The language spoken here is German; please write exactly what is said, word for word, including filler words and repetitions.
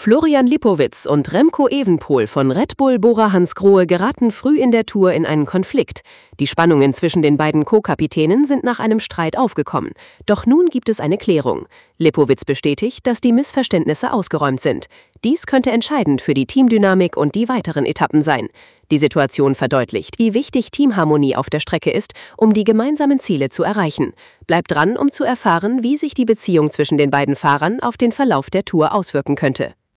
Florian Lipowitz und Remco Evenepoel von Red Bull Bora-Hansgrohe geraten früh in der Tour in einen Konflikt. Die Spannungen zwischen den beiden Co-Kapitänen sind nach einem Streit aufgekommen. Doch nun gibt es eine Klärung. Lipowitz bestätigt, dass die Missverständnisse ausgeräumt sind. Dies könnte entscheidend für die Teamdynamik und die weiteren Etappen sein. Die Situation verdeutlicht, wie wichtig Teamharmonie auf der Strecke ist, um die gemeinsamen Ziele zu erreichen. Bleibt dran, um zu erfahren, wie sich die Beziehung zwischen den beiden Fahrern auf den Verlauf der Tour auswirken könnte.